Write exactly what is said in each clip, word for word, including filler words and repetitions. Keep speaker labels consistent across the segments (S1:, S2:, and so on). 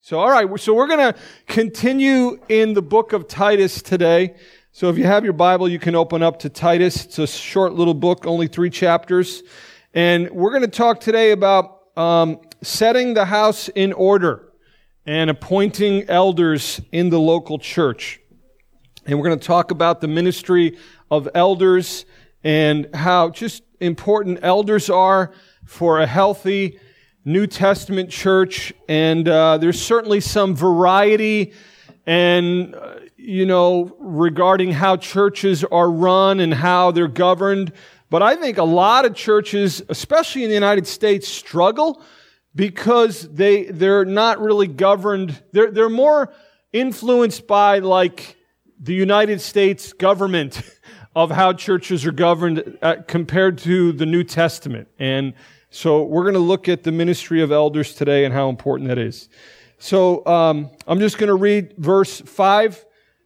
S1: So, all right, so we're going to continue in the book of Titus today. So if you have your Bible, you can open up to Titus. It's a short little book, only three chapters. And we're going to talk today about um, setting the house in order and appointing elders in the local church. And we're going to talk about the ministry of elders and how just important elders are for a healthy New Testament church. And uh, there's certainly some variety and, uh, you know, regarding how churches are run and how they're governed. But I think a lot of churches, especially in the United States, struggle because they, they're not really governed. They're, they're more influenced by, like, the United States government of how churches are governed uh, compared to the New Testament. And so we're going to look at the ministry of elders today and how important that is. So um, I'm just going to read verse five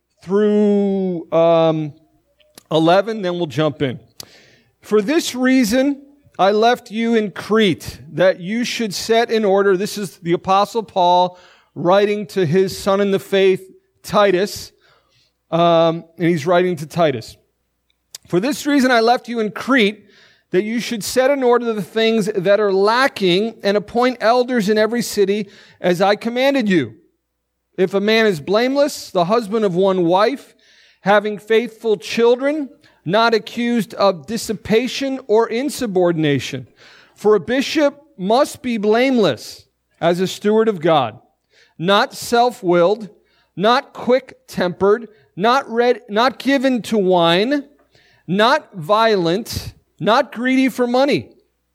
S1: through um, eleven, then we'll jump in. For this reason I left you in Crete, that you should set in order. This is the Apostle Paul writing to his son in the faith, Titus, um, and he's writing to Titus. For this reason I left you in Crete, that you should set in order the things that are lacking and appoint elders in every city as I commanded you. If a man is blameless, the husband of one wife, having faithful children, not accused of dissipation or insubordination. For a bishop must be blameless as a steward of God, not self-willed, not quick-tempered, not read, not given to wine, not violent, not greedy for money,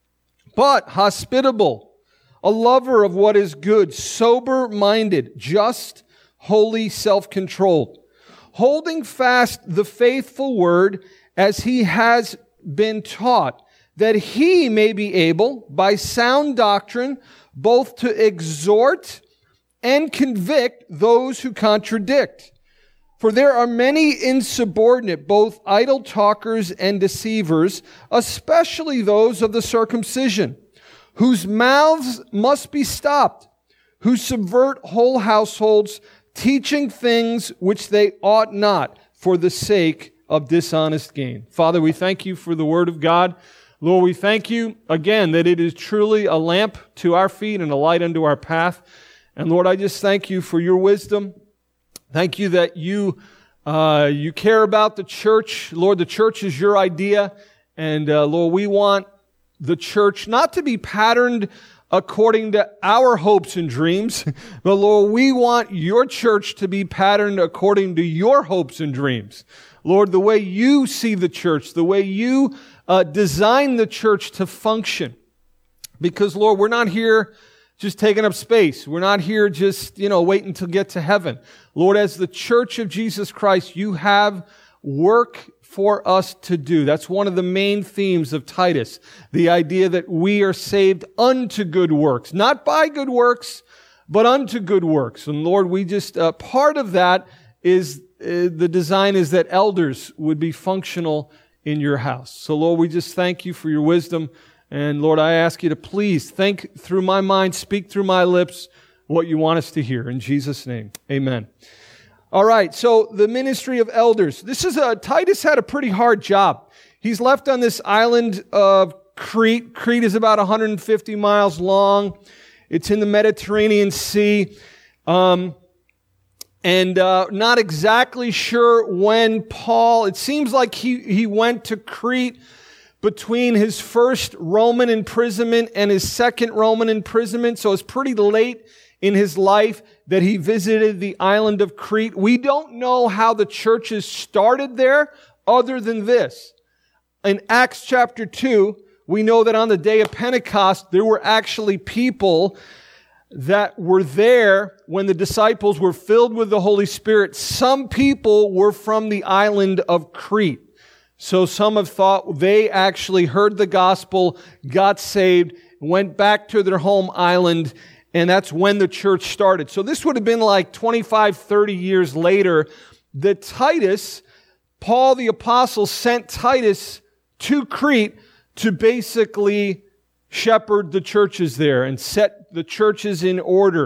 S1: but hospitable, a lover of what is good, sober-minded, just, holy, self-controlled, holding fast the faithful word as he has been taught, that he may be able, by sound doctrine, both to exhort and convict those who contradict. For there are many insubordinate, both idle talkers and deceivers, especially those of the circumcision, whose mouths must be stopped, who subvert whole households, teaching things which they ought not, for the sake of dishonest gain. Father, we thank you for the word of God. Lord, we thank you again that it is truly a lamp to our feet and a light unto our path. And Lord, I just thank you for your wisdom. Thank you that you uh, you care about the church. Lord, the church is your idea. And uh, Lord, we want the church not to be patterned according to our hopes and dreams, but Lord, we want your church to be patterned according to your hopes and dreams. Lord, the way you see the church, the way you uh, design the church to function. Because Lord, we're not here just taking up space. We're not here just, you know, waiting to get to heaven. Lord, as the church of Jesus Christ, you have work for us to do. That's one of the main themes of Titus. The idea that we are saved unto good works. Not by good works, but unto good works. And Lord, we just, uh, part of that is, uh, the design is that elders would be functional in your house. So Lord, we just thank you for your wisdom. And Lord, I ask you to please think through my mind, speak through my lips what you want us to hear. In Jesus' name, amen. All right, so the ministry of elders. This is a, Titus had a pretty hard job. He's left on this island of Crete. Crete is about one hundred fifty miles long. It's in the Mediterranean Sea. Um, and uh, not exactly sure when Paul, it seems like he, he went to Crete between his first Roman imprisonment and his second Roman imprisonment. So it's pretty late in his life that he visited the island of Crete. We don't know how the churches started there other than this. In Acts chapter two, we know that on the day of Pentecost, there were actually people that were there when the disciples were filled with the Holy Spirit. Some people were from the island of Crete. So some have thought they actually heard the gospel, got saved, went back to their home island, and that's when the church started. So this would have been like twenty-five, thirty years later that Titus, Paul the apostle, sent Titus to Crete to basically shepherd the churches there and set the churches in order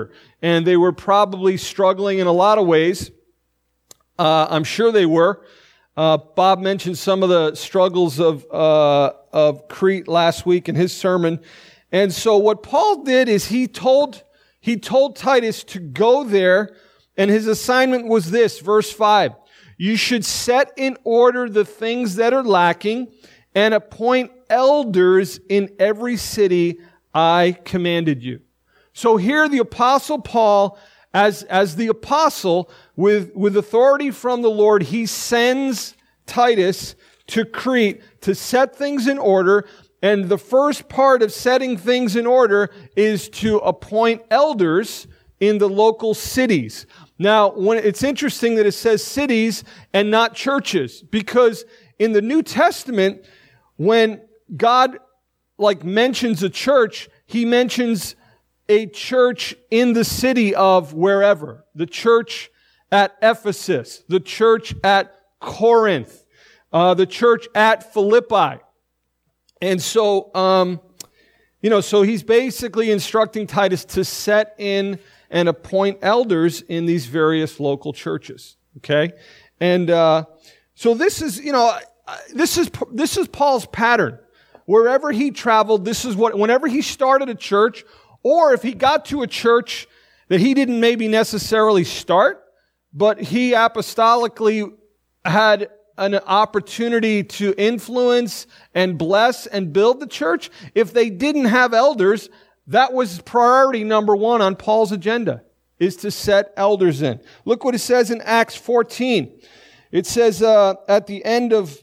S1: and they were probably struggling in a lot of ways. Uh, I'm sure they were. Uh, Bob mentioned some of the struggles of uh, of Crete last week in his sermon. And so what Paul did is he told he told Titus to go there, and his assignment was this, verse five. You should set in order the things that are lacking and appoint elders in every city I commanded you. So here the Apostle Paul, as, as the apostle, with, with authority from the Lord, he sends Titus to Crete to set things in order. And the first part of setting things in order is to appoint elders in the local cities. Now, when it's interesting that it says cities and not churches, because in the New Testament, when God like mentions a church, he mentions a church in the city of wherever. The church at Ephesus, the church at Corinth, uh, the church at Philippi. And so, um, you know, so he's basically instructing Titus to set in and appoint elders in these various local churches. Okay? And uh, so this is, you know, this is this is Paul's pattern. Wherever he traveled, this is what, whenever he started a church, or if he got to a church that he didn't maybe necessarily start, but he apostolically had an opportunity to influence and bless and build the church, if they didn't have elders, that was priority number one on Paul's agenda, is to set elders in. Look what it says in Acts fourteen. It says uh, at the end of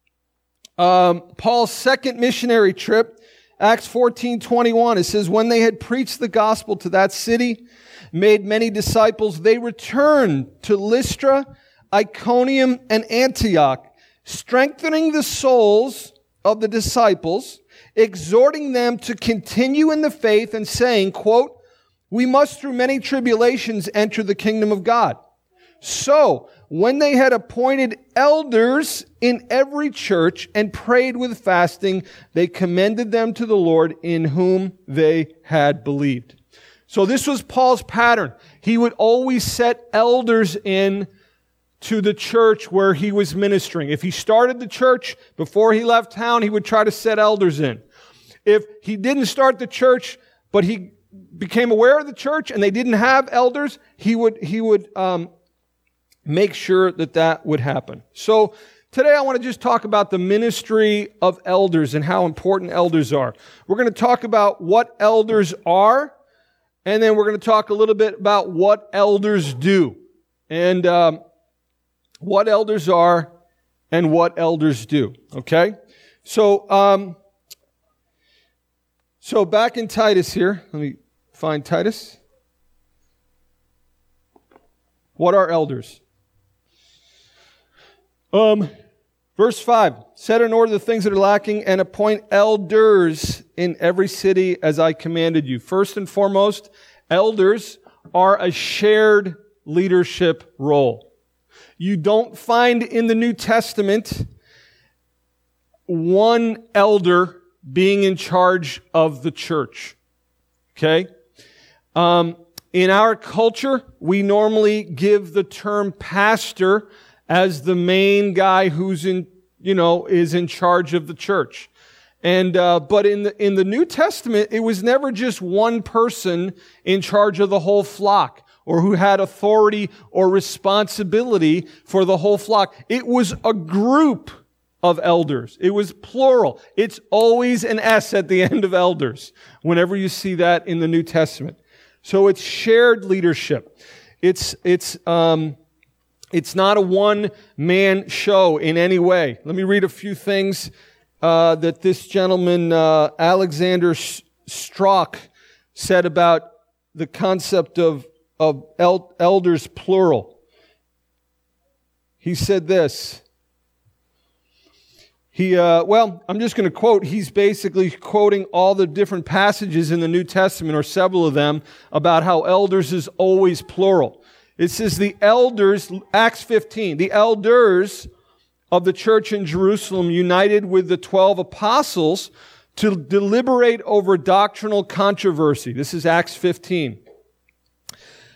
S1: um, Paul's second missionary trip, Acts fourteen twenty-one, it says, when they had preached the gospel to that city, made many disciples, they returned to Lystra, Iconium, and Antioch, strengthening the souls of the disciples, exhorting them to continue in the faith and saying, quote, we must through many tribulations enter the kingdom of God. So, when they had appointed elders in every church and prayed with fasting, they commended them to the Lord in whom they had believed. So this was Paul's pattern. He would always set elders in to the church where he was ministering. If he started the church before he left town, he would try to set elders in. If he didn't start the church, but he became aware of the church and they didn't have elders, he would he would um, make sure that that would happen. So today I want to just talk about the ministry of elders and how important elders are. We're going to talk about what elders are, and then we're going to talk a little bit about what elders do. And um, what elders are and what elders do. Okay? So, um, so back in Titus here. Let me find Titus. What are elders? Um, verse five. Set in order the things that are lacking and appoint elders in every city as I commanded you. First and foremost, elders are a shared leadership role. You don't find in the New Testament one elder being in charge of the church. Okay? Um, in our culture, we normally give the term pastor as the main guy who's in, you know, is in charge of the church. And uh, but in the in the New Testament, it was never just one person in charge of the whole flock, or who had authority or responsibility for the whole flock. It was a group of elders. It was plural. It's always an S at the end of elders whenever you see that in the New Testament. So it's shared leadership. It's it's um, it's not a one-man show in any way. Let me read a few things uh, that this gentleman, uh, Alexander Strauch, said about the concept of of el- elders plural. He said this. He, uh, well, I'm just going to quote. He's basically quoting all the different passages in the New Testament, or several of them, about how elders is always plural. It says the elders, Acts fifteen, the elders of the church in Jerusalem united with the twelve apostles to deliberate over doctrinal controversy. This is Acts fifteen.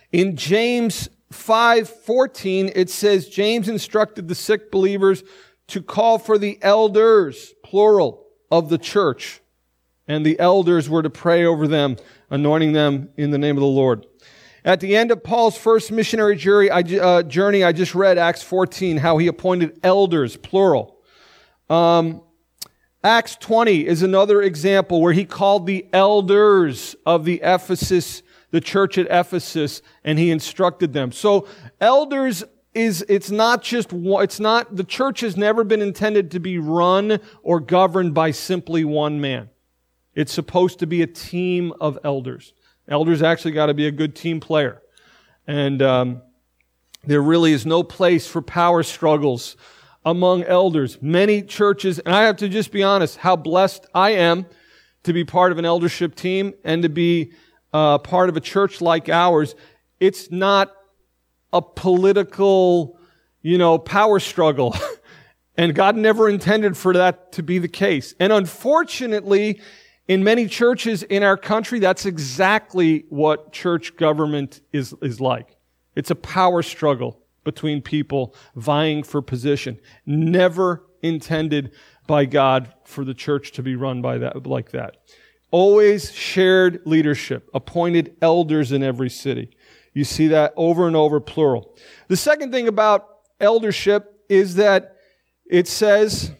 S1: In James five fourteen, it says, James instructed the sick believers to call for the elders, plural, of the church. And the elders were to pray over them, anointing them in the name of the Lord. At the end of Paul's first missionary journey, I, uh, journey, I just read Acts fourteen, how he appointed elders, plural. Um, Acts twenty is another example where he called the elders of the Ephesus, the church at Ephesus, and he instructed them. So elders is, it's not just, it's not, the church has never been intended to be run or governed by simply one man. It's supposed to be a team of elders. Elders actually got to be a good team player. And um, there really is no place for power struggles among elders. Many churches, and I have to just be honest, how blessed I am to be part of an eldership team and to be uh, part of a church like ours. It's not a political, you know, power struggle. And God never intended for that to be the case. And unfortunately, in many churches in our country, that's exactly what church government is, is like. It's a power struggle between people vying for position. Never intended by God for the church to be run by that, like that. Always shared leadership, appointed elders in every city. You see that over and over, plural. The second thing about eldership is that it says,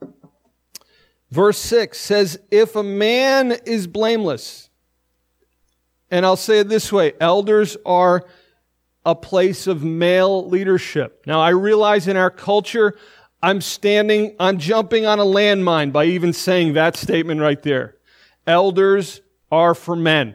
S1: verse six says, if a man is blameless, and I'll say it this way, elders are a place of male leadership. Now, I realize in our culture, I'm standing, I'm jumping on a landmine by even saying that statement right there. Elders are for men.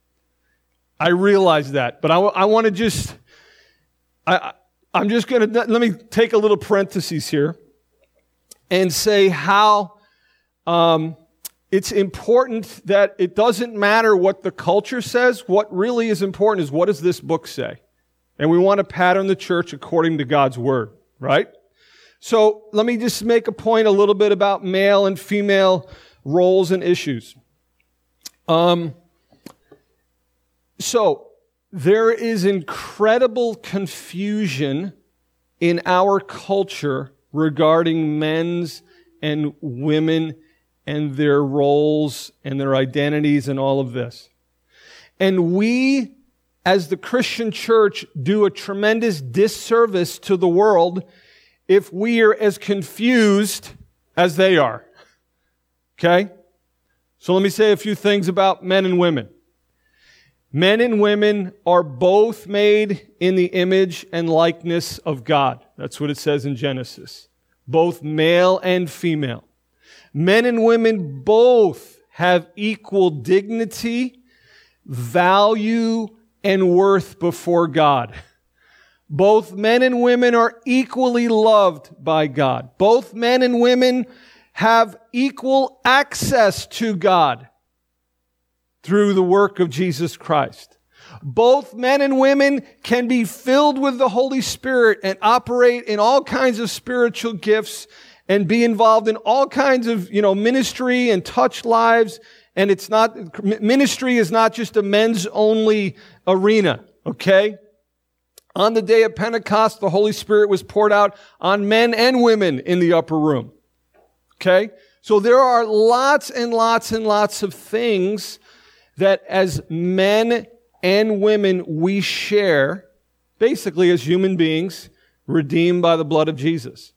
S1: I realize that, but I, I want to just, I, I'm just going to, let me take a little parenthesis here and say how um, it's important that it doesn't matter what the culture says. What really is important is, what does this book say? And we want to pattern the church according to God's word, right? So let me just make a point a little bit about male and female roles and issues. Um, so there is incredible confusion in our culture regarding men's and women and their roles and their identities and all of this. And we, as the Christian church, do a tremendous disservice to the world if we are as confused as they are. Okay? So let me say a few things about men and women. Men and women are both made in the image and likeness of God. That's what it says in Genesis. Both male and female. Men and women both have equal dignity, value, and worth before God. Both men and women are equally loved by God. Both men and women have equal access to God through the work of Jesus Christ. Both men and women can be filled with the Holy Spirit and operate in all kinds of spiritual gifts and be involved in all kinds of, you know, ministry and touch lives. And it's not, ministry is not just a men's only arena, okay? On the day of Pentecost, the Holy Spirit was poured out on men and women in the upper room. Okay? So there are lots and lots and lots of things that as men and women we share, basically as human beings, redeemed by the blood of Jesus.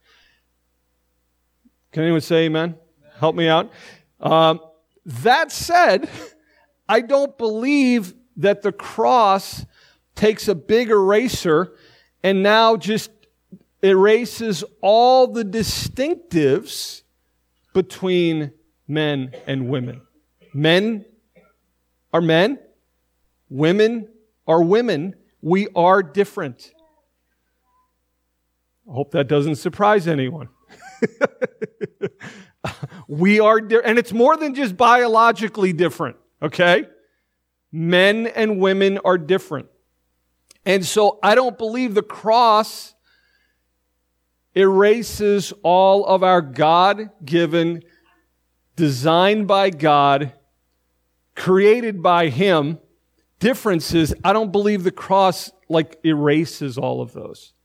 S1: Can anyone say amen? Help me out. Um, that said, I don't believe that the cross takes a big eraser and now just erases all the distinctives between men and women. Men are men. Women are women. We are different. I hope that doesn't surprise anyone. We are different. And it's more than just biologically different, okay? Men and women are different. And so I don't believe the cross erases all of our God-given, designed by God, created by Him, difference is I don't believe the cross like erases all of those.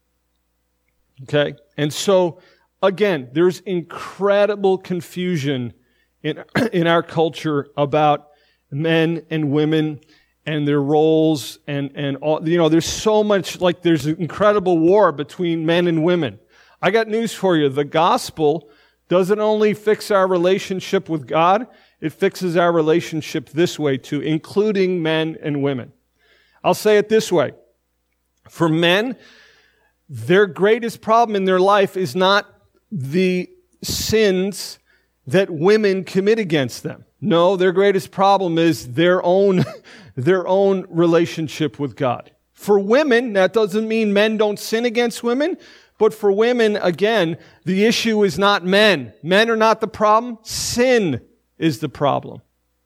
S1: Okay? And so, again, there's incredible confusion in, in our culture about men and women and their roles and, and all, you know, there's so much, like there's an incredible war between men and women. I got news for you. The gospel doesn't only fix our relationship with God, it fixes our relationship this way too, including men and women. I'll say it this way. For men, their greatest problem in their life is not the sins that women commit against them. No, their greatest problem is their own, their own relationship with God. For women, that doesn't mean men don't sin against women, but for women, again, the issue is not men. Men are not the problem. Sin is the problem.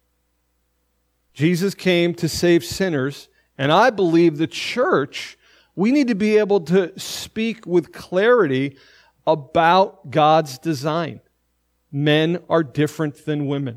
S1: Jesus came to save sinners, and I believe the church, we need to be able to speak with clarity about God's design. Men are different than women.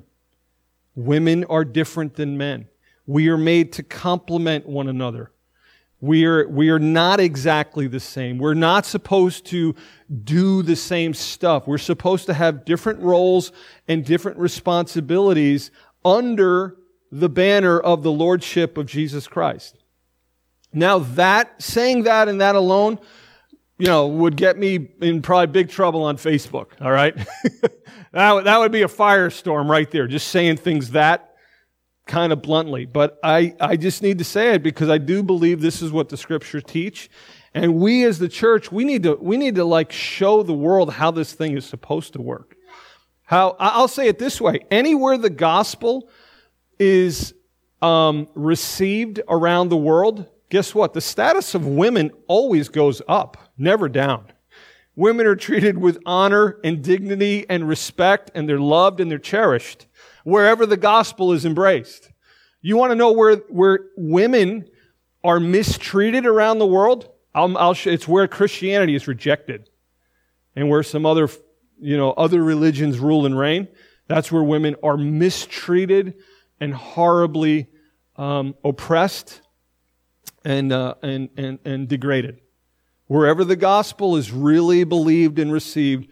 S1: Women are different than men. We are made to complement one another. We are, we are not exactly the same. We're not supposed to do the same stuff. We're supposed to have different roles and different responsibilities under the banner of the Lordship of Jesus Christ. Now that, saying that and that alone, you know, would get me in probably big trouble on Facebook, all right? that, would, that would be a firestorm right there, just saying things that kind of bluntly. But I, I just need to say it because I do believe this is what the Scriptures teach. And we as the church, we need to, we need to like show the world how this thing is supposed to work. How, I'll say it this way, anywhere the gospel is um, received around the world, guess what? The status of women always goes up, never down. Women are treated with honor and dignity and respect, and they're loved and they're cherished wherever the gospel is embraced. You want to know where, where women are mistreated around the world? I'll, I'll show, it's where Christianity is rejected and where some other, you know, other religions rule and reign. That's where women are mistreated and horribly um, oppressed and, uh, and, and, and degraded. Wherever the gospel is really believed and received,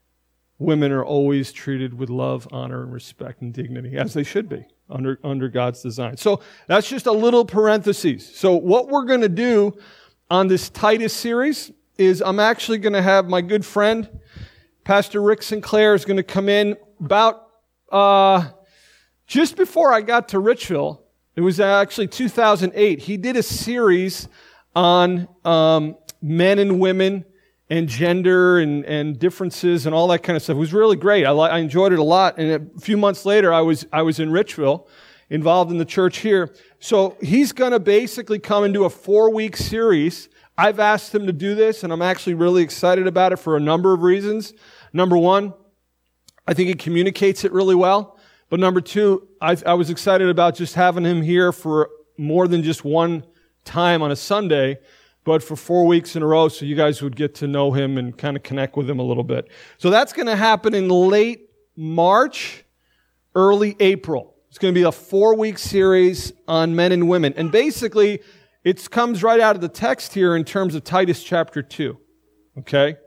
S1: women are always treated with love, honor, and respect and dignity, as they should be, under, under God's design. So that's just a little parenthesis. So what we're going to do on this Titus series is I'm actually going to have my good friend, Pastor Rick Sinclair, is going to come in about uh, just before I got to Richville. It was actually two thousand eight. He did a series on um, men and women and gender and, and differences and all that kind of stuff. It was really great. I, I enjoyed it a lot. And a few months later, I was I was in Richville, involved in the church here. So he's going to basically come and do a four-week series. I've asked him to do this, and I'm actually really excited about it for a number of reasons. Number one, I think he communicates it really well. But number two, I, I was excited about just having him here for more than just one time on a Sunday, but for four weeks in a row, so you guys would get to know him and kind of connect with him a little bit. So that's going to happen in late March, early April. It's going to be a four-week series on men and women. And basically, it comes right out of the text here in terms of Titus chapter two. Okay?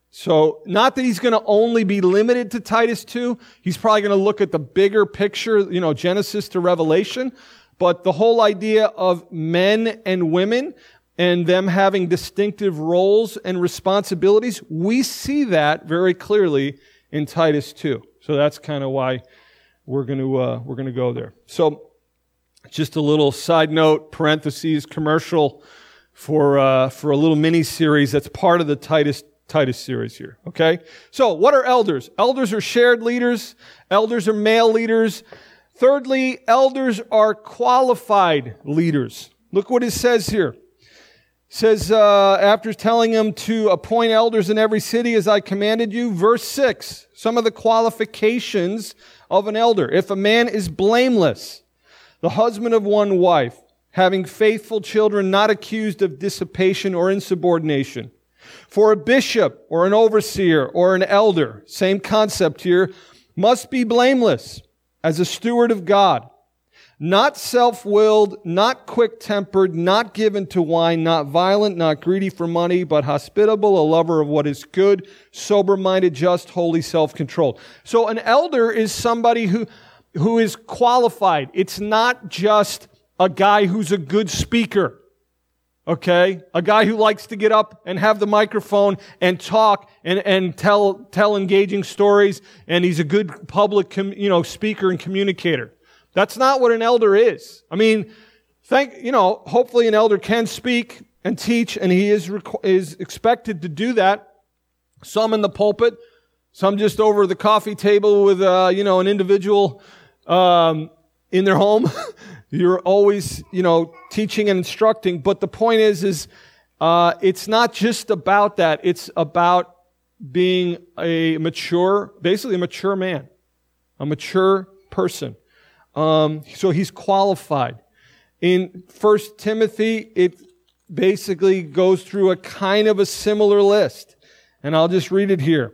S1: So, not that he's going to only be limited to Titus two. He's probably going to look at the bigger picture, you know, Genesis to Revelation. But the whole idea of men and women and them having distinctive roles and responsibilities, we see that very clearly in Titus two. So that's kind of why we're going to uh, we're going to go there. So just a little side note, parentheses, commercial for uh, for a little mini series that's part of the Titus Titus series here. Okay. So what are elders? Elders are shared leaders. Elders are male leaders. Thirdly, elders are qualified leaders. Look what it says here. Says, uh, after telling him to appoint elders in every city as I commanded you, verse six, some of the qualifications of an elder. If a man is blameless, the husband of one wife, having faithful children, not accused of dissipation or insubordination. For a bishop or an overseer or an elder, same concept here, must be blameless as a steward of God, not self-willed, not quick-tempered, not given to wine, not violent, not greedy for money, but hospitable, a lover of what is good, sober-minded, just, holy, self-controlled. So an elder is somebody who, who is qualified. It's not just a guy who's a good speaker. Okay? A guy who likes to get up and have the microphone and talk and, and tell, tell engaging stories, and he's a good public, com, you know, speaker and communicator. That's not what an elder is. I mean, thank, you know, hopefully an elder can speak and teach, and he is, is expected to do that. Some in the pulpit, some just over the coffee table with, uh, you know, an individual, um, in their home. You're always, you know, teaching and instructing. But the point is, is, uh, it's not just about that. It's about being a mature, basically a mature man, a mature person. Um, so he's qualified. In First Timothy, it basically goes through a kind of a similar list. And I'll just read it here.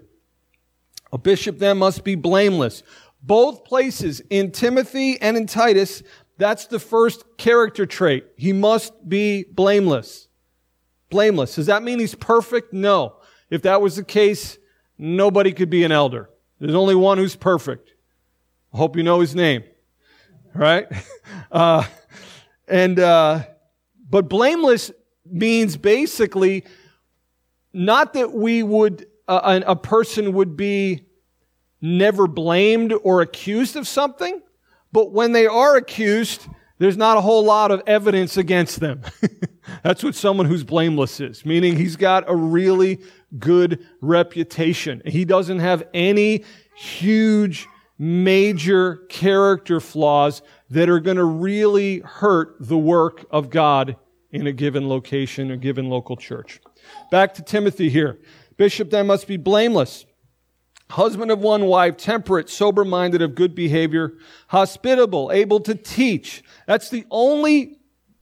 S1: A bishop then must be blameless. Both places, in Timothy and in Titus, that's the first character trait. He must be blameless. Blameless. Does that mean he's perfect? No. If that was the case, nobody could be an elder. There's only one who's perfect. I hope you know his name. Right? Uh, and, uh, but blameless means basically not that we would, uh, a, a person would be never blamed or accused of something, but when they are accused, there's not a whole lot of evidence against them. That's what someone who's blameless is, meaning he's got a really good reputation. He doesn't have any huge major character flaws that are going to really hurt the work of God in a given location, a given local church. Back to Timothy here. Bishop then must be blameless, husband of one wife, temperate, sober-minded, of good behavior, hospitable, able to teach. That's the only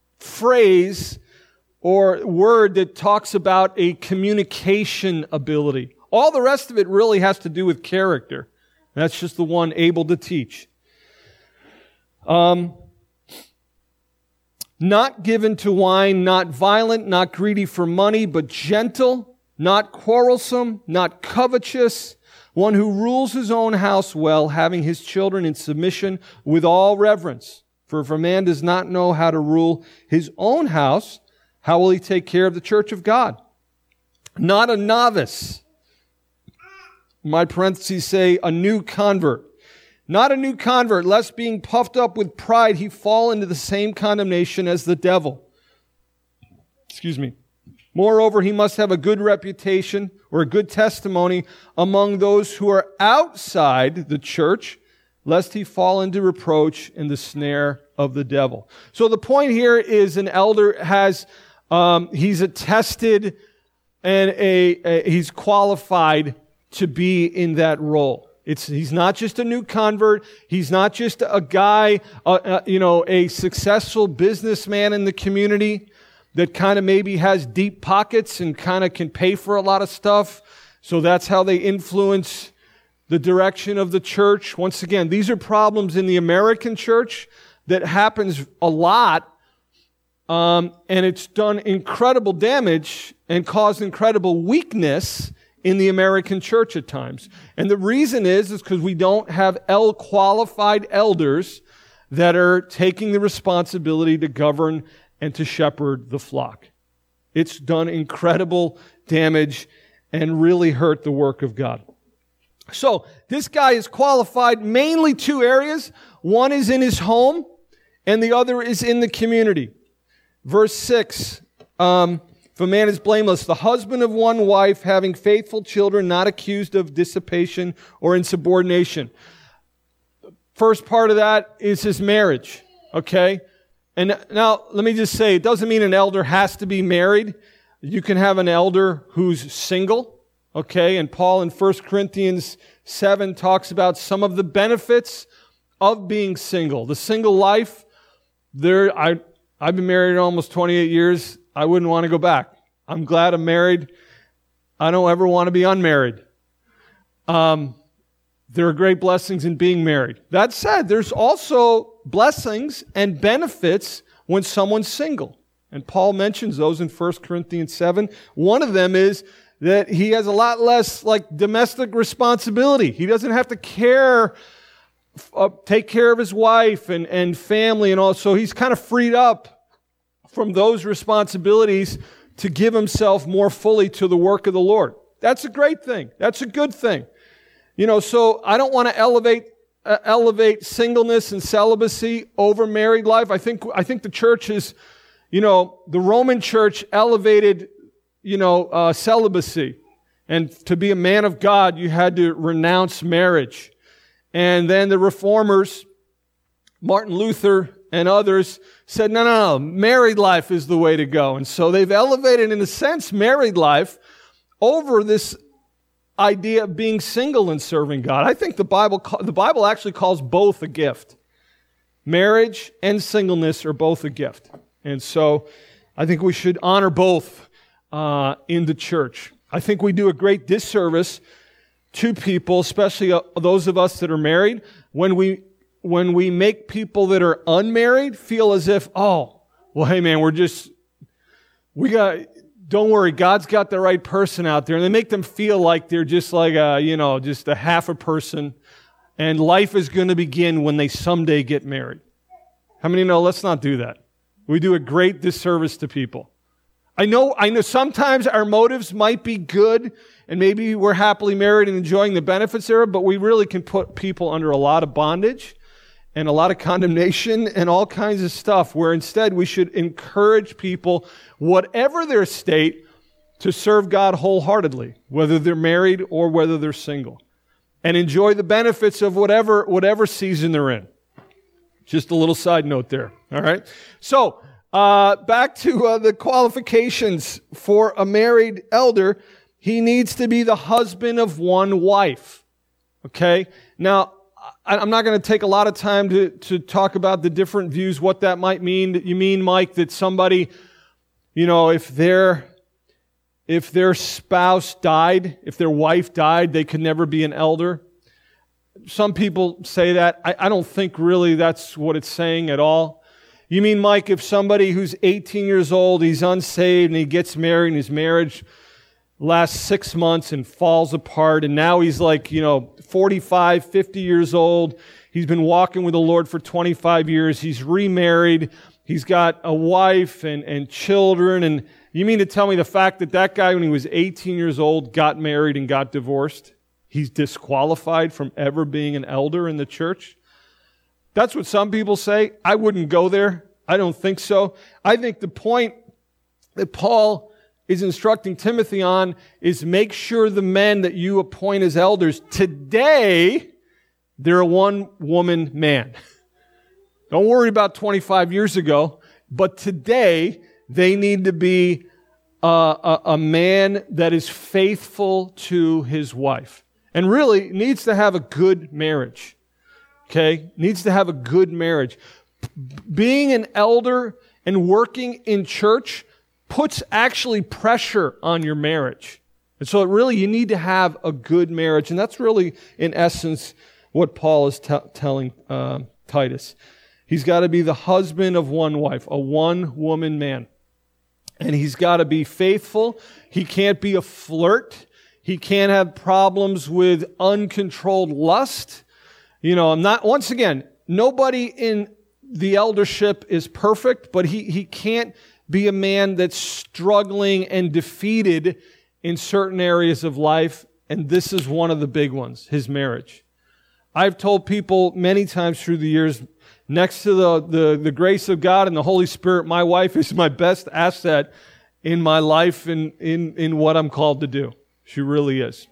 S1: phrase or word that talks about a communication ability. All the rest of it really has to do with character. That's just the one, able to teach. Um, not given to wine, not violent, not greedy for money, but gentle, not quarrelsome, not covetous, one who rules his own house well, having his children in submission with all reverence. For if a man does not know how to rule his own house, how will he take care of the church of God? Not a novice. My parentheses say a new convert. Not a new convert, lest being puffed up with pride, he fall into the same condemnation as the devil. Excuse me. Moreover, he must have a good reputation or a good testimony among those who are outside the church, lest he fall into reproach in the snare of the devil. So the point here is an elder has, um, he's attested and a, a he's qualified to be in that role. It's, he's not just a new convert. He's not just a guy, uh, uh, you know, a successful businessman in the community that kind of maybe has deep pockets and kind of can pay for a lot of stuff. So that's how they influence the direction of the church. Once again, these are problems in the American church that happens a lot. Um, and it's done incredible damage and caused incredible weakness in the American church at times. And the reason is, is because we don't have el- qualified elders that are taking the responsibility to govern and to shepherd the flock. It's done incredible damage and really hurt the work of God. So, this guy is qualified mainly two areas. One is in his home, and the other is in the community. Verse six, um, if a man is blameless, the husband of one wife, having faithful children, not accused of dissipation or insubordination. First part of that is his marriage, okay? And now, let me just say, it doesn't mean an elder has to be married. You can have an elder who's single, okay? And Paul in First Corinthians seven talks about some of the benefits of being single. The single life, there, I, I've been married almost twenty-eight years. I wouldn't want to go back. I'm glad I'm married. I don't ever want to be unmarried. Um, there are great blessings in being married. That said, there's also blessings and benefits when someone's single. And Paul mentions those in First Corinthians seven. One of them is that he has a lot less like domestic responsibility. He doesn't have to care, uh, take care of his wife and, and family and all. So he's kind of freed up from those responsibilities to give himself more fully to the work of the Lord. That's a great thing. That's a good thing. You know, so I don't want to elevate uh, elevate singleness and celibacy over married life. I think I think the church is, you know, the Roman church elevated, you know, uh, celibacy. And to be a man of God, you had to renounce marriage. And then the reformers, Martin Luther and others, said, no, no, no, married life is the way to go. And so they've elevated, in a sense, married life over this idea of being single and serving God. I think the Bible the Bible actually calls both a gift. Marriage and singleness are both a gift. And so I think we should honor both uh, in the church. I think we do a great disservice to people, especially uh, those of us that are married, when we when we make people that are unmarried feel as if, oh, well, hey man, we're just, we got, don't worry, God's got the right person out there. And they make them feel like they're just like a, you know, just a half a person. And life is going to begin when they someday get married. How many know? Let's not do that. We do a great disservice to people. I know, I know sometimes our motives might be good and maybe we're happily married and enjoying the benefits there, but we really can put people under a lot of bondage and a lot of condemnation and all kinds of stuff, where instead we should encourage people, whatever their state, to serve God wholeheartedly, whether they're married or whether they're single, and enjoy the benefits of whatever whatever season they're in. Just a little side note there, all right? So, uh, back to uh, the qualifications for a married elder. He needs to be the husband of one wife, okay? Now, I'm not going to take a lot of time to, to talk about the different views, what that might mean. You mean, Mike, that somebody, you know, if their if their spouse died, if their wife died, they could never be an elder? Some people say that. I, I don't think really that's what it's saying at all. You mean, Mike, if somebody who's eighteen years old, he's unsaved, and he gets married, and his marriage lasts six months and falls apart, and now he's like, you know, forty-five, fifty years old. He's been walking with the Lord for twenty-five years. He's remarried. He's got a wife and, and children. And you mean to tell me the fact that that guy, when he was eighteen years old, got married and got divorced, he's disqualified from ever being an elder in the church? That's what some people say. I wouldn't go there. I don't think so. I think the point that Paul is instructing Timothy on is make sure the men that you appoint as elders today, they're a one-woman man. Don't worry about twenty-five years ago, but today they need to be a, a, a man that is faithful to his wife and really needs to have a good marriage. Okay? Needs to have a good marriage. Being an elder and working in church puts actually pressure on your marriage. And so it really, you need to have a good marriage. And that's really, in essence, what Paul is t- telling uh, Titus. He's got to be the husband of one wife, a one-woman man. And he's got to be faithful. He can't be a flirt. He can't have problems with uncontrolled lust. You know, I'm not, once again, nobody in the eldership is perfect, but he, he can't be a man that's struggling and defeated in certain areas of life, and this is one of the big ones, his marriage. I've told people many times through the years, next to the, the, the grace of God and the Holy Spirit, my wife is my best asset in my life and in, in what I'm called to do. She really is.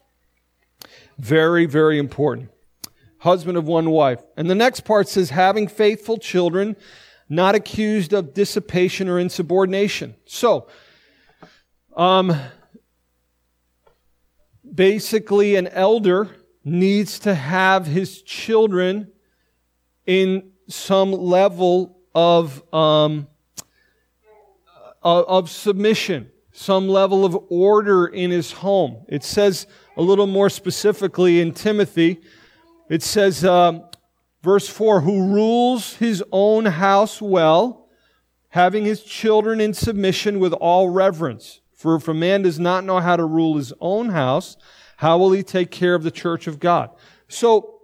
S1: Very, very important. Husband of one wife. And the next part says, having faithful children, not accused of dissipation or insubordination. So, um, basically an elder needs to have his children in some level of, um, of submission, some level of order in his home. It says a little more specifically in Timothy, it says, um, Verse four, who rules his own house well, having his children in submission with all reverence. For if a man does not know how to rule his own house, how will he take care of the church of God? So,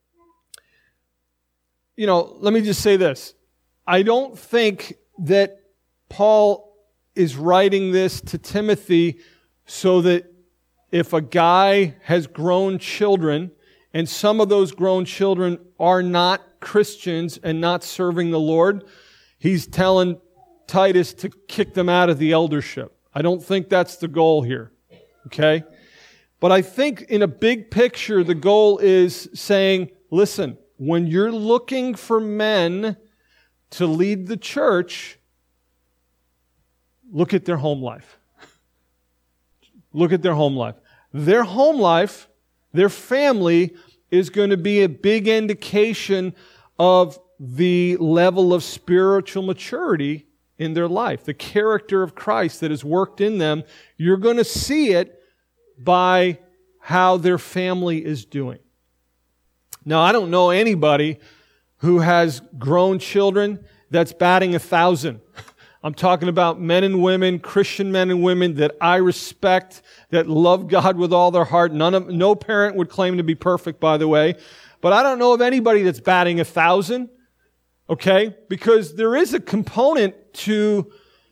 S1: you know, let me just say this. I don't think that Paul is writing this to Timothy so that if a guy has grown children, and some of those grown children are not Christians and not serving the Lord, he's telling Titus to kick them out of the eldership. I don't think that's the goal here, okay? But I think in a big picture, the goal is saying, listen, when you're looking for men to lead the church, look at their home life. Look at their home life. Their home life, their family, is going to be a big indication of the level of spiritual maturity in their life, the character of Christ that has worked in them. You're going to see it by how their family is doing. Now, I don't know anybody who has grown children that's batting a thousand. I'm talking about men and women, Christian men and women that I respect, that love God with all their heart. None of, no parent would claim to be perfect, by the way. But I don't know of anybody that's batting a thousand, okay? Because there is a component to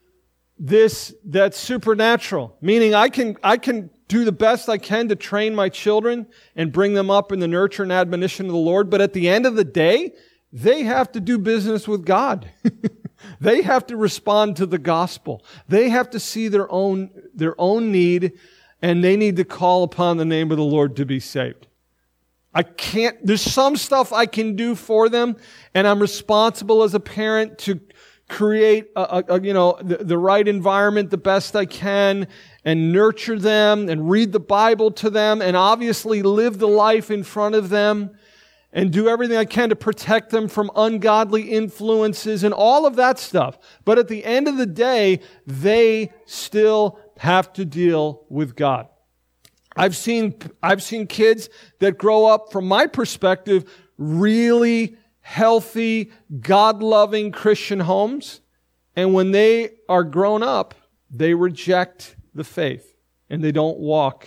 S1: this that's supernatural. Meaning I can, I can do the best I can to train my children and bring them up in the nurture and admonition of the Lord. But at the end of the day, they have to do business with God. They have to respond to the gospel. They have to see their own, their own need, and they need to call upon the name of the Lord to be saved. I can't, there's some stuff I can do for them, and I'm responsible as a parent to create a, a, a, you know, the, the right environment the best I can, and nurture them, and read the Bible to them, and obviously live the life in front of them, and do everything I can to protect them from ungodly influences and all of that stuff. But at the end of the day, they still have to deal with God. I've seen, I've seen kids that grow up, from my perspective, really healthy, God-loving Christian homes. And when they are grown up, they reject the faith and they don't walk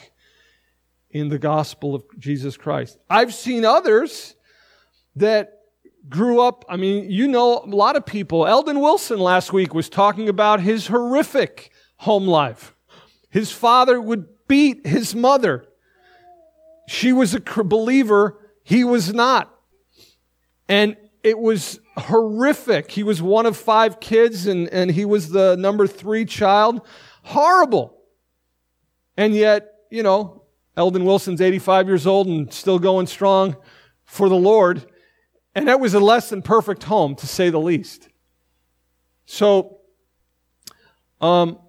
S1: in the gospel of Jesus Christ. I've seen others that grew up, I mean, you know, a lot of people. Eldon Wilson last week was talking about his horrific home life. His father would beat his mother. She was a believer. He was not. And it was horrific. He was one of five kids, and, and he was the number three child. Horrible. And yet, you know, Eldon Wilson's eighty-five years old and still going strong for the Lord. And that was a less than perfect home, to say the least. So, um,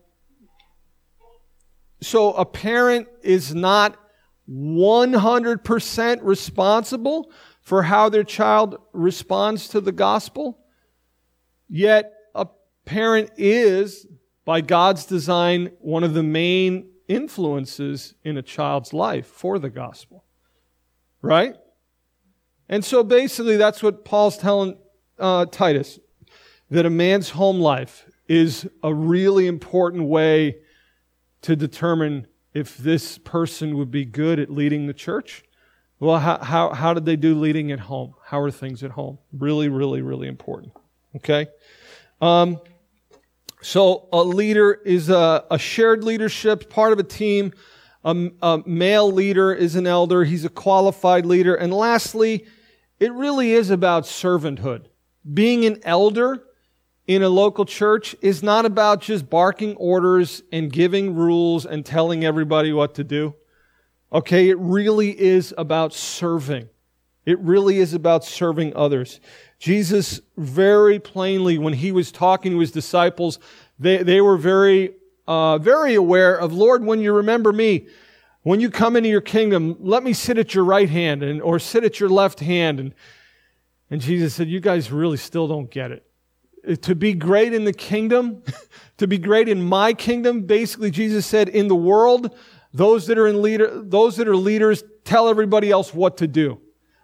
S1: so a parent is not one hundred percent responsible for how their child responds to the gospel. Yet a parent is, by God's design, one of the main influences in a child's life for the gospel. Right? And so basically that's what Paul's telling uh, Titus, that a man's home life is a really important way to determine if this person would be good at leading the church. Well, how, how, how did they do leading at home? How are things at home? Really, really, really important. Okay? Um, so a leader is a, a shared leadership, part of a team. A, a male leader is an elder. He's a qualified leader. And lastly, it really is about servanthood. Being an elder in a local church is not about just barking orders and giving rules and telling everybody what to do. Okay, it really is about serving. It really is about serving others. Jesus very plainly, when he was talking to his disciples, they, they were very, uh, very aware of, Lord, when you remember me, when you come into your kingdom, let me sit at your right hand and or sit at your left hand. And, and Jesus said, you guys really still don't get it. To be great in the kingdom, to be great in my kingdom, basically Jesus said, in the world, those that are in leader, those that are leaders tell everybody else what to do.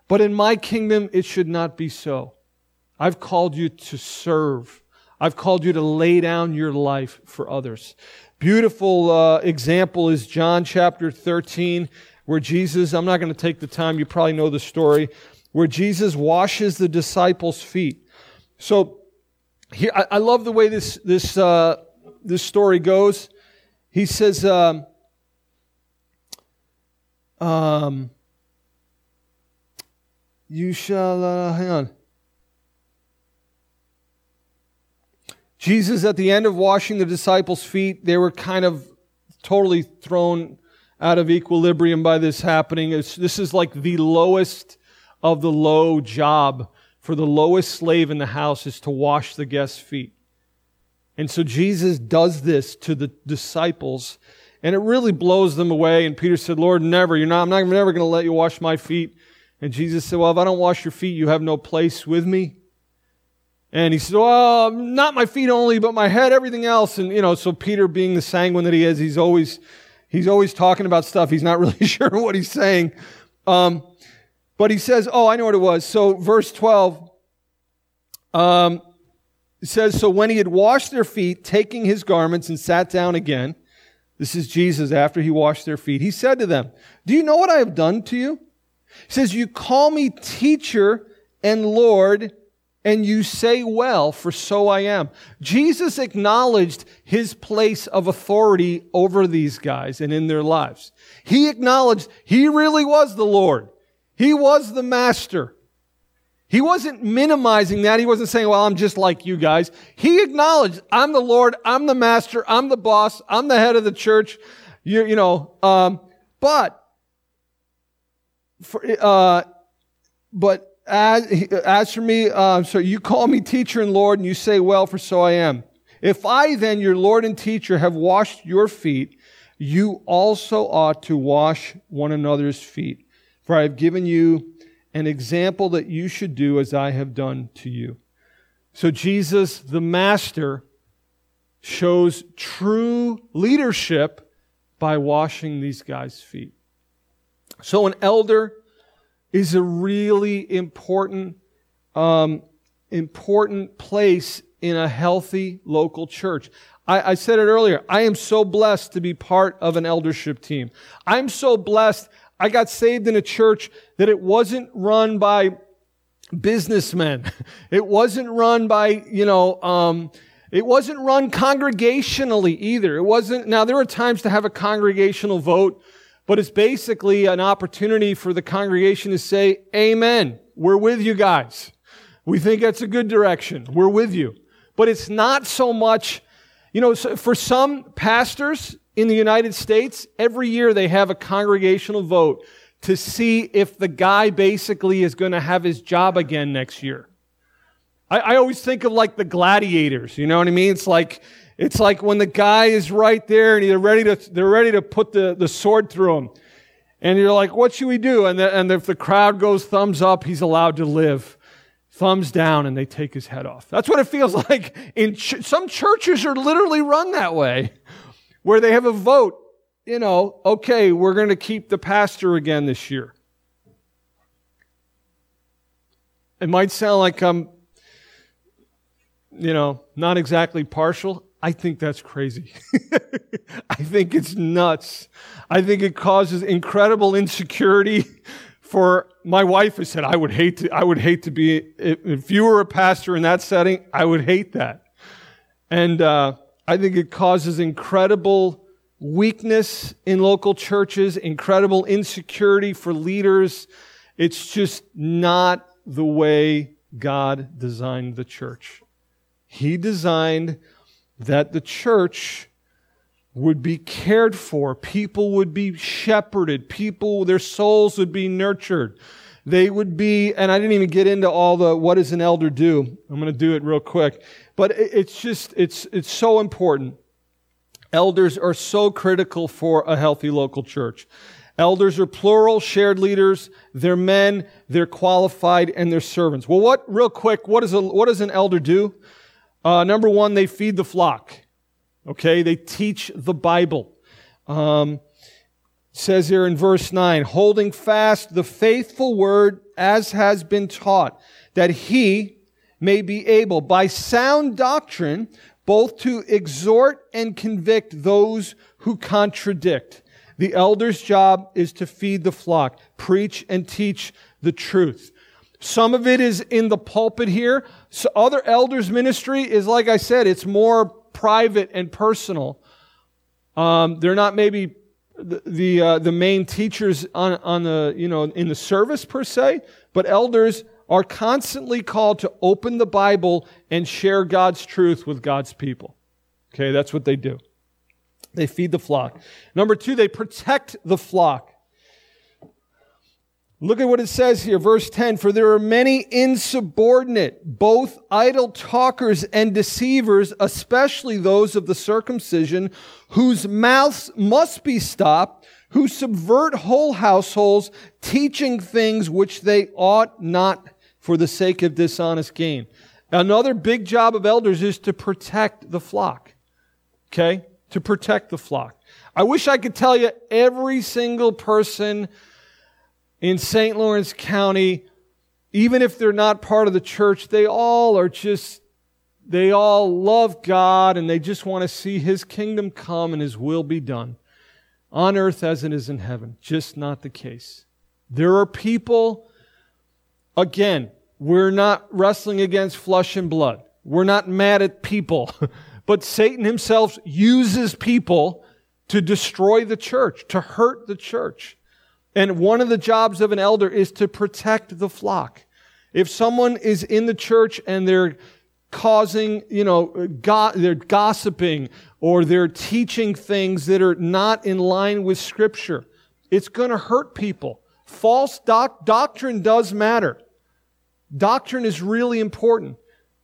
S1: But in my kingdom, it should not be so. I've called you to serve. I've called you to lay down your life for others. Beautiful uh, example is John chapter thirteen, where Jesus, I'm not going to take the time, you probably know the story, where Jesus washes the disciples' feet. So here, I, I love the way this this uh, this story goes. He says, um, um, you shall, uh, hang on. Jesus, at the end of washing the disciples' feet, they were kind of totally thrown out of equilibrium by this happening. It's, this is like the lowest of the low job for the lowest slave in the house is to wash the guests' feet. And so Jesus does this to the disciples, and it really blows them away. And Peter said, Lord, never, you're not, I'm not, I'm never going to let you wash my feet. And Jesus said, well, if I don't wash your feet, you have no place with me. And he said, well, not my feet only, but my head, everything else. And, you know, so Peter, being the sanguine that he is, he's always, he's always talking about stuff. He's not really sure what he's saying. Um, but he says, oh, I know what it was. So verse twelve, um, it says, so when he had washed their feet, taking his garments and sat down again, this is Jesus after he washed their feet, he said to them, do you know what I have done to you? He says, you call me teacher and Lord, and you say, well, for so I am. Jesus acknowledged his place of authority over these guys and in their lives. He acknowledged he really was the Lord. He was the master. He wasn't minimizing that. He wasn't saying, well, I'm just like you guys. He acknowledged, I'm the Lord, I'm the master, I'm the boss, I'm the head of the church. You, you know, um, but, for, uh, but, As, as for me, uh, so you call me teacher and Lord, and you say, well, for so I am. If I then, your Lord and teacher, have washed your feet, you also ought to wash one another's feet. For I have given you an example that you should do as I have done to you. So Jesus, the master, shows true leadership by washing these guys' feet. So an elder is a really important, um, important place in a healthy local church. I, I said it earlier. I am so blessed to be part of an eldership team. I'm so blessed. I got saved in a church that it wasn't run by businessmen. It wasn't run by, you know, um, it wasn't run congregationally either. It wasn't. Now, there are times to have a congregational vote, but it's basically an opportunity for the congregation to say, amen, we're with you guys. We think that's a good direction. We're with you. But it's not so much, you know, for some pastors in the United States, every year they have a congregational vote to see if the guy basically is going to have his job again next year. I, I always think of like the gladiators, you know what I mean? It's like, It's like when the guy is right there and they're ready to, they're ready to put the, the sword through him. And you're like, what should we do? And, the, and if the crowd goes thumbs up, he's allowed to live. Thumbs down, and they take his head off. That's what it feels like. In ch- some churches are literally run that way, where they have a vote. You know, okay, we're going to keep the pastor again this year. It might sound like I'm, you know, not exactly partial. I think that's crazy. I think it's nuts. I think it causes incredible insecurity for my wife has said, I would hate to, I would hate to be, if, if you were a pastor in that setting, I would hate that. And uh, I think it causes incredible weakness in local churches, incredible insecurity for leaders. It's just not the way God designed the church. He designed that the church would be cared for. People would be shepherded. People, their souls would be nurtured. They would be, and I didn't even get into all the, what does an elder do? I'm going to do it real quick. But it's just, it's, it's so important. Elders are so critical for a healthy local church. Elders are plural, shared leaders. They're men, they're qualified, and they're servants. Well, what, real quick, what, is a, what does an elder do? Uh, number one, they feed the flock. Okay, they teach the Bible. Um, It says here in verse nine, holding fast the faithful word as has been taught, that he may be able by sound doctrine both to exhort and convict those who contradict. The elder's job is to feed the flock, preach and teach the truth. Some of it is in the pulpit here. So other elders' ministry is, like I said, it's more private and personal. Um, they're not maybe the the, uh, the main teachers on on the you know in the service per se, but elders are constantly called to open the Bible and share God's truth with God's people. Okay, that's what they do. They feed the flock. Number two, they protect the flock. Look at what it says here, verse ten. For there are many insubordinate, both idle talkers and deceivers, especially those of the circumcision, whose mouths must be stopped, who subvert whole households, teaching things which they ought not for the sake of dishonest gain. Another big job of elders is to protect the flock. Okay? To protect the flock. I wish I could tell you every single person in Saint Lawrence County, even if they're not part of the church, they all are just, they all love God and they just want to see His kingdom come and His will be done on earth as it is in heaven. Just not the case. There are people, again, we're not wrestling against flesh and blood. We're not mad at people. But Satan himself uses people to destroy the church, to hurt the church. And one of the jobs of an elder is to protect the flock. If someone is in the church and they're causing, you know, go- they're gossiping or they're teaching things that are not in line with Scripture, it's going to hurt people. False doc- doctrine does matter. Doctrine is really important.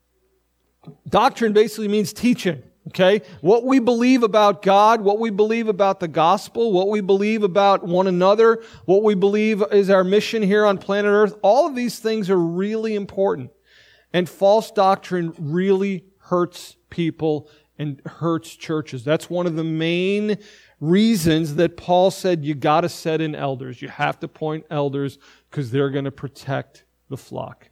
S1: Doctrine basically means teaching. Okay? What we believe about God, what we believe about the gospel, what we believe about one another, what we believe is our mission here on planet Earth, all of these things are really important. And false doctrine really hurts people and hurts churches. That's one of the main reasons that Paul said you got to set in elders. You have to appoint elders because they're going to protect the flock.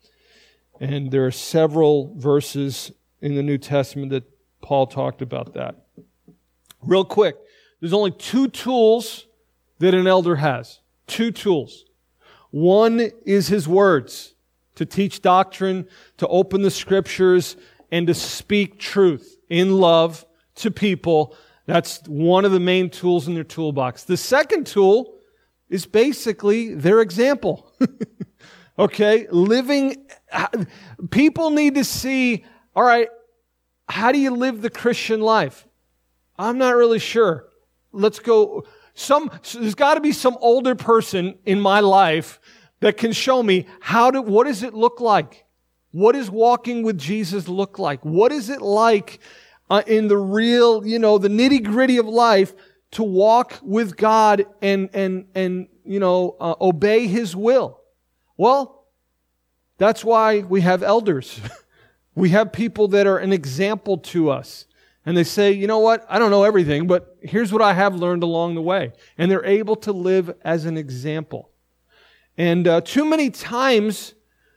S1: And there are several verses in the New Testament that Paul talked about that. Real quick, there's only two tools that an elder has. Two tools. One is his words, to teach doctrine, to open the Scriptures, and to speak truth in love to people. That's one of the main tools in their toolbox. The second tool is basically their example. Okay? Living, people need to see, all right, how do you live the Christian life? I'm not really sure. Let's go. Some, there's got to be some older person in my life that can show me how to, what does it look like? What does walking with Jesus look like? What is it like uh, in the real, you know, the nitty gritty of life to walk with God and, and, and, you know, uh, obey His will? Well, that's why we have elders. We have people that are an example to us. And they say, you know what, I don't know everything, but here's what I have learned along the way. And they're able to live as an example. And uh, too many times,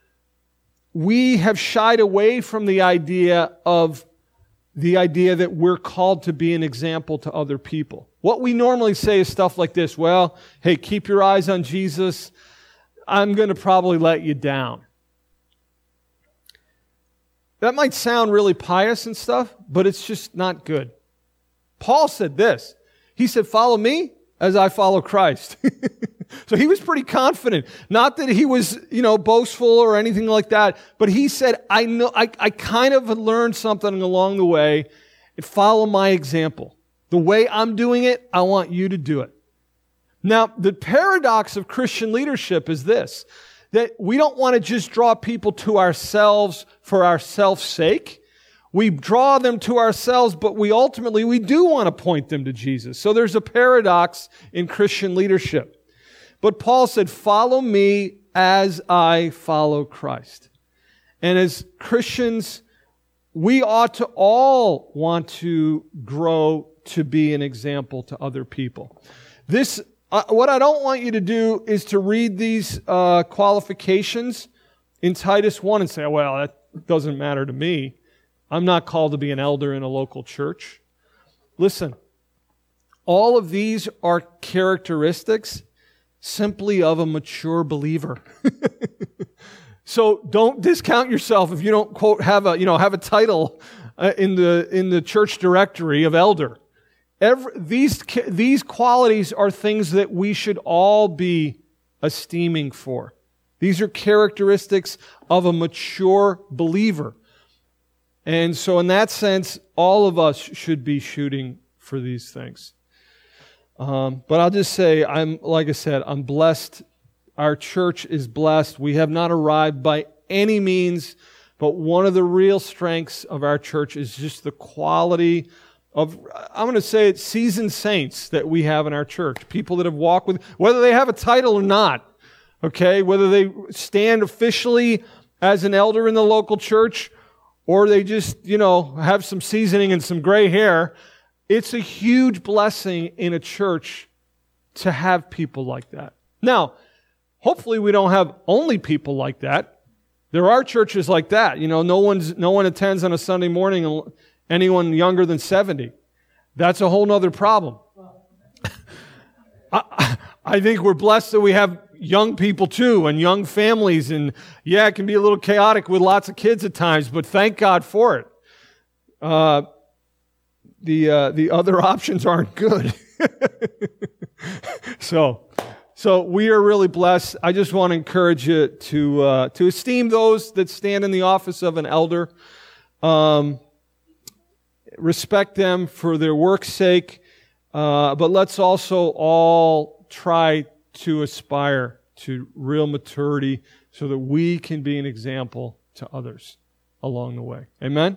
S1: we have shied away from the idea of the idea that we're called to be an example to other people. What we normally say is stuff like this: well, hey, keep your eyes on Jesus. I'm going to probably let you down. That might sound really pious and stuff, but it's just not good. Paul said this. He said, follow me as I follow Christ. So he was pretty confident. Not that he was, you know, boastful or anything like that, but he said, I know, I, I kind of learned something along the way. Follow my example. The way I'm doing it, I want you to do it. Now, the paradox of Christian leadership is this: that we don't want to just draw people to ourselves for our self's sake. We draw them to ourselves, but we ultimately, we do want to point them to Jesus. So there's a paradox in Christian leadership. But Paul said, follow me as I follow Christ. And as Christians, we ought to all want to grow to be an example to other people. This uh, what I don't want you to do is to read these uh, qualifications in Titus one and say, well, that doesn't matter to me. I'm not called to be an elder in a local church. Listen, all of these are characteristics simply of a mature believer. So don't discount yourself if you don't, quote, have a, you know, have a title uh, in the in the church directory of elder. Every, these these qualities are things that we should all be esteeming for. These are characteristics of a mature believer. And so in that sense, all of us should be shooting for these things. Um, but I'll just say, I'm like I said, I'm blessed. Our church is blessed. We have not arrived by any means, but one of the real strengths of our church is just the quality of, I'm going to say it, seasoned saints that we have in our church. People that have walked with, whether they have a title or not, okay, whether they stand officially as an elder in the local church or they just, you know, have some seasoning and some gray hair. It's a huge blessing in a church to have people like that. Now, hopefully we don't have only people like that. There are churches like that. You know, no one's no one attends on a Sunday morning, anyone younger than seventy. That's a whole other problem. I, I think we're blessed that we have young people too and young families. And yeah, it can be a little chaotic with lots of kids at times, but thank God for it. Uh, the uh, the other options aren't good. so... So we are really blessed. I just want to encourage you to uh, to esteem those that stand in the office of an elder. Um, respect them for their work's sake, uh, but let's also all try to aspire to real maturity so that we can be an example to others along the way. Amen?